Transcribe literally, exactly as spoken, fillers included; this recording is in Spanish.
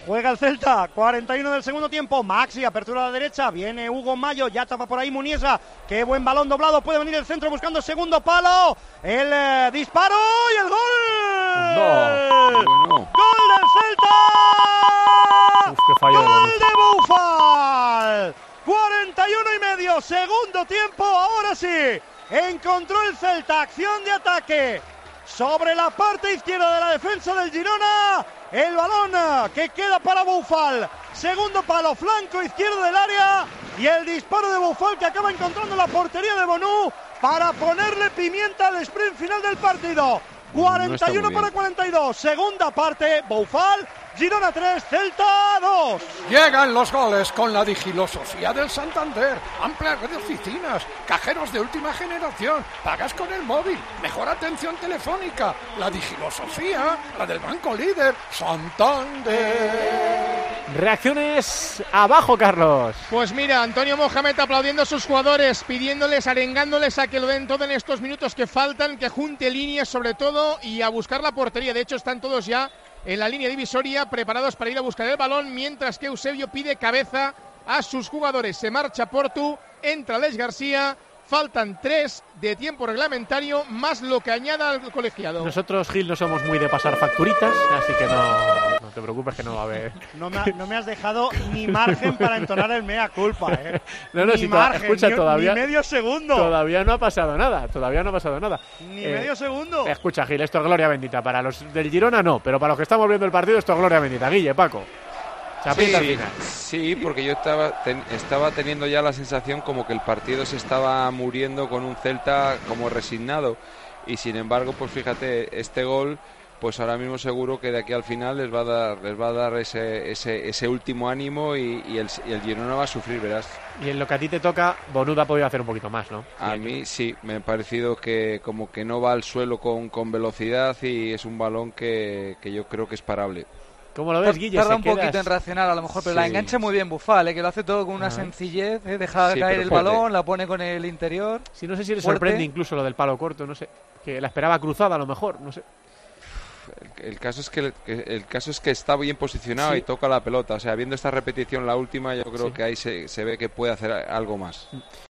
Juega el Celta, cuarenta y uno del segundo tiempo. Maxi, apertura a la derecha. Viene Hugo Mayo, ya tapa por ahí Muniesa. Qué buen balón doblado. Puede venir el centro buscando el segundo palo. El eh, disparo y el gol. No. Bueno. ¡Gol del Celta! Uf, qué fallo de ¡Gol de Boufal! cuarenta y uno y medio, segundo tiempo. Ahora sí, encontró el Celta acción de ataque sobre la parte izquierda de la defensa del Girona. El balón que queda para Boufal, segundo palo, flanco izquierdo del área, y el disparo de Boufal que acaba encontrando la portería de Bonú para ponerle pimienta al sprint final del partido. cuarenta y uno no para cuarenta y dos, segunda parte, Boufal, Girona tres, Celta dos. Llegan los goles con la digilosofía del Santander. Amplia red de oficinas, cajeros de última generación, pagas con el móvil, mejor atención telefónica. La digilosofía, la del banco líder, Santander. Reacciones abajo, Carlos. Pues mira, Antonio Mohamed aplaudiendo a sus jugadores, pidiéndoles, arengándoles a que lo den todo en estos minutos que faltan, que junte líneas sobre todo y a buscar la portería. De hecho, están todos ya en la línea divisoria, preparados para ir a buscar el balón, mientras que Eusebio pide cabeza a sus jugadores. Se marcha Portu, entra Les García, faltan tres de tiempo reglamentario, más lo que añada al colegiado. Nosotros, Gil, no somos muy de pasar facturitas, así que no, no te preocupes que no va a haber. No me, ha, no me has dejado ni margen para entonar el mea culpa, ¿eh? No, no, ni si margen, escucha, ni, todavía, ni medio segundo. Todavía no ha pasado nada, todavía no ha pasado nada. Ni eh, medio segundo. Escucha, Gil, esto es gloria bendita. Para los del Girona no, pero para los que estamos viendo el partido esto es gloria bendita. Guille, Paco. Sí, sí, porque yo estaba, ten, estaba teniendo ya la sensación como que el partido se estaba muriendo con un Celta como resignado, y sin embargo, pues fíjate, este gol, pues ahora mismo seguro que de aquí al final les va a dar, les va a dar ese, ese, ese último ánimo, y, y, el, y el Girona va a sufrir, verás. Y en lo que a ti te toca, Bonuda ha podido hacer un poquito más, ¿no? A mí sí, me ha parecido que como que no va al suelo con, con velocidad, y es un balón que, que yo creo que es parable. ¿Cómo lo ves, Guille? Tarda un quedas... poquito en reaccionar a lo mejor, pero sí. La engancha muy bien Boufal, ¿eh? Que lo hace todo con una ah. sencillez, ¿eh? Deja sí, caer el fuerte. balón, la pone con el interior. Sí, no sé si le fuerte. sorprende incluso lo del palo corto, no sé. Que la esperaba cruzada a lo mejor, no sé. El, el caso es que el, el caso es que está bien posicionado, sí, y toca la pelota. O sea, viendo esta repetición, la última, yo creo sí. que ahí se, se ve que puede hacer algo más.